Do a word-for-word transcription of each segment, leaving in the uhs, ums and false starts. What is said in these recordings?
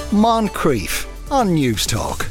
Moncrief on News Talk.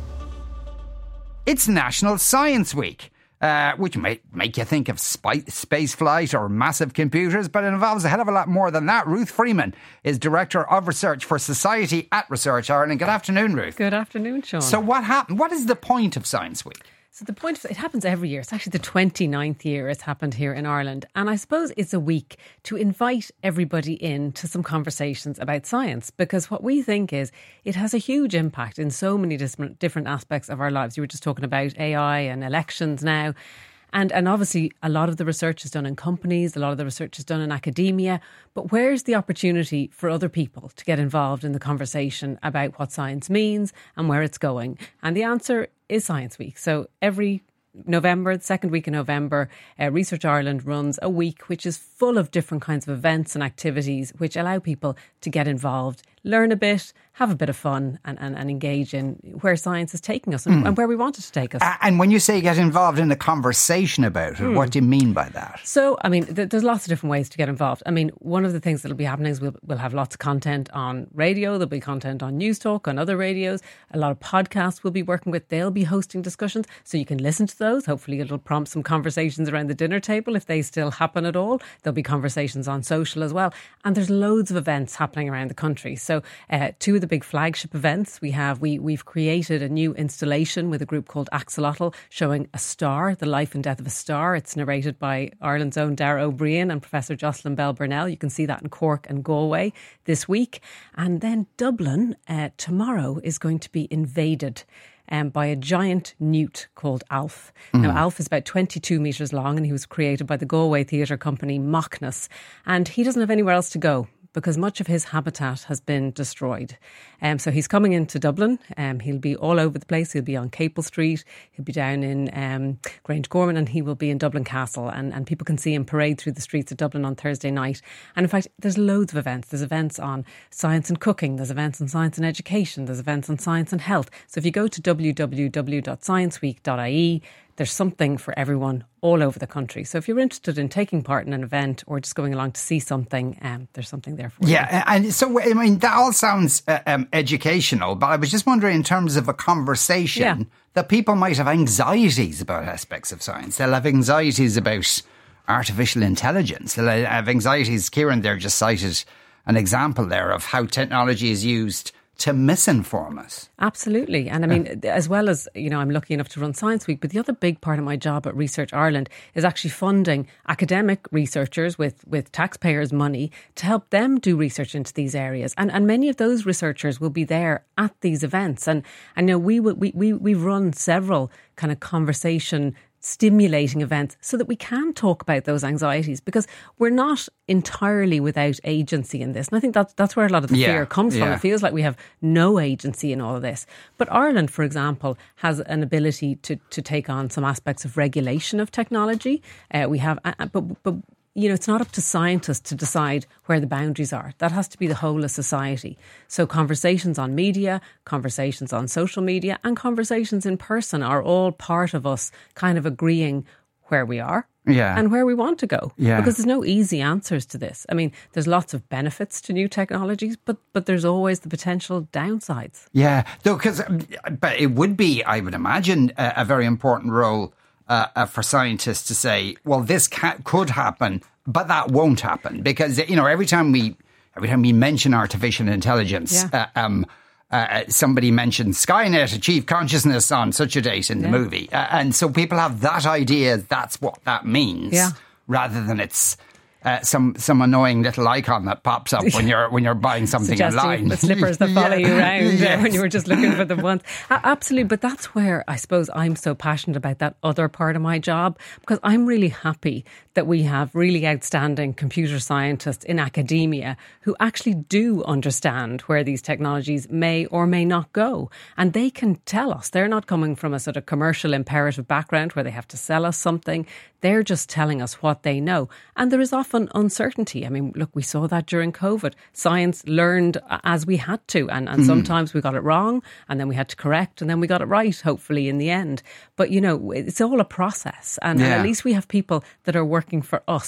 It's National Science Week, uh, which might make you think of spy- space flight or massive computers, but it involves a hell of a lot more than that. Ruth Freeman is Director of Research for Society at Research Ireland. Good afternoon, Ruth. Good afternoon, Sean. So what happened? What is the point of Science Week? So the point of it happens every year. It's actually the twenty-ninth year it's happened here in Ireland. And I suppose it's a week to invite everybody in to some conversations about science, because what we think is it has a huge impact in so many different, different aspects of our lives. You were just talking about A I and elections now. And and obviously a lot of the research is done in companies, a lot of the research is done in academia, but where's the opportunity for other people to get involved in the conversation about what science means and where it's going? And the answer is Science Week. So every November, the second week in November, uh, Research Ireland runs a week which is full of different kinds of events and activities which allow people to get involved, learn a bit, have a bit of fun and, and, and engage in where science is taking us and, mm. and where we want it to take us. Uh, and when you say get involved in a conversation about it, mm. what do you mean by that? So, I mean, th- there's lots of different ways to get involved. I mean, one of the things that'll be happening is we'll, we'll have lots of content on radio, there'll be content on News Talk, on other radios, a lot of podcasts we'll be working with, they'll be hosting discussions, so you can listen to those. Hopefully it'll prompt some conversations around the dinner table if they still happen at all. There'll be conversations on social as well. And there's loads of events happening around the country. So uh, two of the big flagship events we have, we, we've created a new installation with a group called Axolotl showing a star, the life and death of a star. It's narrated by Ireland's own Dara O'Brien and Professor Jocelyn Bell Burnell. You can see that in Cork and Galway this week. And then Dublin uh, tomorrow is going to be invaded Um, by a giant newt called Alf. Mm. Now, Alf is about twenty-two metres long and he was created by the Galway theatre company Machnus. And he doesn't have anywhere else to go because much of his habitat has been destroyed. Um, so he's coming into Dublin. Um, he'll be all over the place. He'll be on Capel Street. He'll be down in um, Grange Gorman and he will be in Dublin Castle. And, and people can see him parade through the streets of Dublin on Thursday night. And in fact, there's loads of events. There's events on science and cooking. There's events on science and education. There's events on science and health. So if you go to w w w dot science week dot i e, there's something for everyone all over the country. So if you're interested in taking part in an event or just going along to see something, um, there's something there for yeah, you. Yeah, and so, I mean, that all sounds uh, um, educational, but I was just wondering in terms of a conversation yeah. that people might have anxieties about aspects of science. They'll have anxieties about artificial intelligence. They'll have anxieties. Kieran there just cited an example there of how technology is used to misinform us. Absolutely. And I mean, as well as, you know, I'm lucky enough to run Science Week, but the other big part of my job at Research Ireland is actually funding academic researchers with, with taxpayers' money to help them do research into these areas. And and many of those researchers will be there at these events. And I know we will, we, we, we've run several kind of conversation stimulating events so that we can talk about those anxieties, because we're not entirely without agency in this. And I think that's, that's where a lot of the yeah, fear comes from. Yeah. It feels like we have no agency in all of this. But Ireland, for example, has an ability to, to take on some aspects of regulation of technology. Uh, we have, uh, but, but you know, it's not up to scientists to decide where the boundaries are. That has to be the whole of society. So conversations on media, conversations on social media and conversations in person are all part of us kind of agreeing where we are yeah. and where we want to go. Yeah. Because there's no easy answers to this. I mean, there's lots of benefits to new technologies, but but there's always the potential downsides. Yeah, though, because but it would be, I would imagine, a, a very important role Uh, uh, for scientists to say, well, this ca- could happen, but that won't happen, because you know every time we every time we mention artificial intelligence, yeah. uh, um, uh, somebody mentions Skynet achieved consciousness on such a date in yeah. the movie, uh, and so people have that idea that's what that means, yeah. rather than it's Uh, some some annoying little icon that pops up when you're when you're buying something online. The slippers that follow yeah. you around yes. when you were just looking for them once. Uh, absolutely, but that's where I suppose I'm so passionate about that other part of my job, because I'm really happy that we have really outstanding computer scientists in academia who actually do understand where these technologies may or may not go. And they can tell us. They're not coming from a sort of commercial imperative background where they have to sell us something. They're just telling us what they know. And there is often uncertainty. I mean, look, we saw that during COVID. Science learned as we had to. And, and mm. sometimes we got it wrong and then we had to correct and then we got it right, hopefully, in the end. But, you know, it's all a process. And, yeah. and at least we have people that are working for us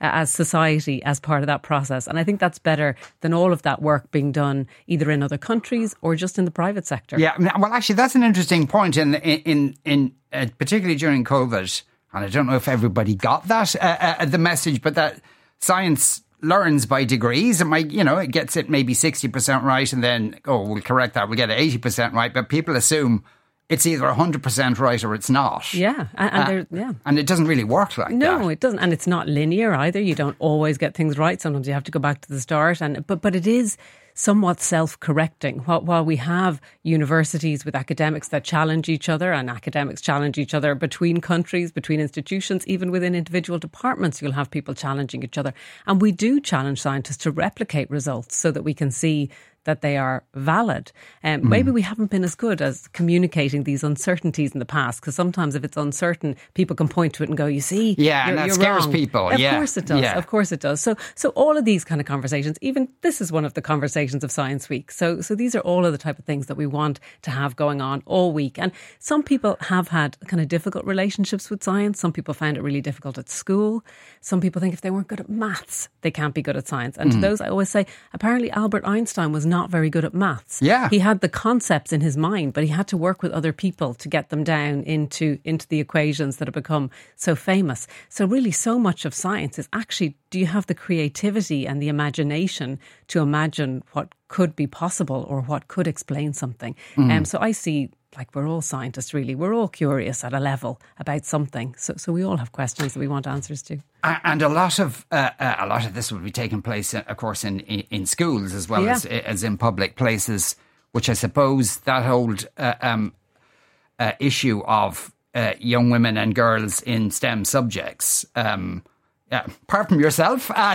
as society as part of that process. And I think that's better than all of that work being done either in other countries or just in the private sector. Yeah, well, actually, that's an interesting point. In in in uh, particularly during COVID, and I don't know if everybody got that uh, uh, the message, but that science learns by degrees. It might, you know, it gets it maybe sixty percent right, and then oh, we'll correct that. We'll get it eighty percent right, but people assume it's either one hundred percent right or it's not. Yeah. And, and, uh, yeah. and it doesn't really work like no, that. No, it doesn't. And it's not linear either. You don't always get things right. Sometimes you have to go back to the start. And But, but it is somewhat self-correcting. While, while we have universities with academics that challenge each other, and academics challenge each other between countries, between institutions, even within individual departments, you'll have people challenging each other. And we do challenge scientists to replicate results so that we can see that they are valid. Um, mm. Maybe we haven't been as good as communicating these uncertainties in the past, because sometimes if it's uncertain, people can point to it and go, you see, yeah, you're, and that you're scares wrong. people. Of yeah. course it does. Yeah. Of course it does. So, so all of these kind of conversations, even this is one of the conversations of Science Week. So, so these are all of the type of things that we want to have going on all week. And some people have had kind of difficult relationships with science. Some people find it really difficult at school. Some people think if they weren't good at maths, they can't be good at science. And mm. to those, I always say, apparently Albert Einstein was not very good at maths. Yeah. He had the concepts in his mind, but he had to work with other people to get them down into, into the equations that have become so famous. So really, so much of science is actually, do you have the creativity and the imagination to imagine what could be possible or what could explain something? And mm. um, so I see, like, we're all scientists, really. We're all curious at a level about something. So, so we all have questions that we want answers to. And a lot of uh, a lot of this will be taking place, of course, in, in, in schools as well yeah. as as in public places, which I suppose that old uh, um, uh, issue of uh, young women and girls in STEM subjects, um, yeah, apart from yourself, uh,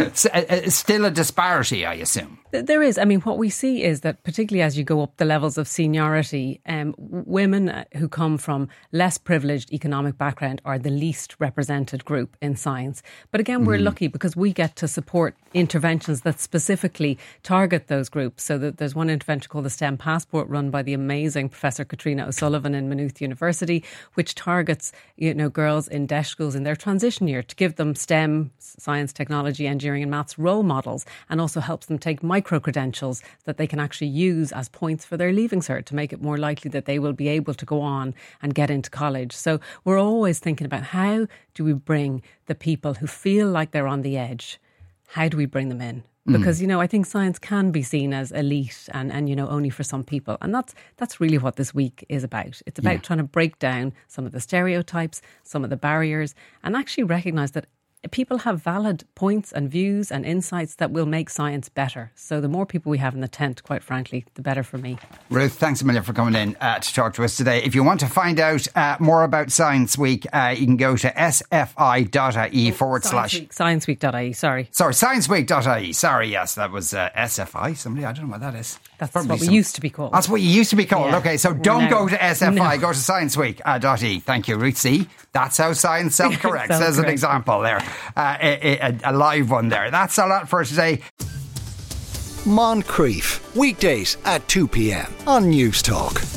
still a disparity, I assume. There is. I mean, what we see is that particularly as you go up the levels of seniority, um, women who come from less privileged economic background are the least represented group in science. But again, we're mm. lucky because we get to support interventions that specifically target those groups. So that there's one intervention called the STEM Passport, run by the amazing Professor Katrina O'Sullivan in Maynooth University, which targets, you know, girls in D E S schools in their transition year to give them STEM, science, technology, engineering and maths role models, and also helps them take micro-credentials that they can actually use as points for their Leaving Cert to make it more likely that they will be able to go on and get into college. So we're always thinking about how do we bring the people who feel like they're on the edge, how do we bring them in? Because, you know, I think science can be seen as elite and, and you know, only for some people. And that's that's really what this week is about. It's about yeah. trying to break down some of the stereotypes, some of the barriers, and actually recognise that people have valid points and views and insights that will make science better. So the more people we have in the tent, quite frankly, the better for me. Ruth, thanks a million for coming in uh, to talk to us today. If you want to find out uh, more about Science Week, uh, you can go to sfi.ie forward slash... Scienceweek dot I E, sorry. Sorry, scienceweek dot I E. Sorry, yes, that was uh, S F I. Somebody, I don't know what that is. That's Probably what we some, used to be called. That's what you used to be called. Yeah. Okay, so don't no. go to S F I, no. go to scienceweek dot I E. Thank you, Ruth. See, that's how science self-corrects. Self-correct. There's an example there. Uh, a, a, a live one there. That's a lot for today. Moncrief, weekdays at two p.m. on News Talk.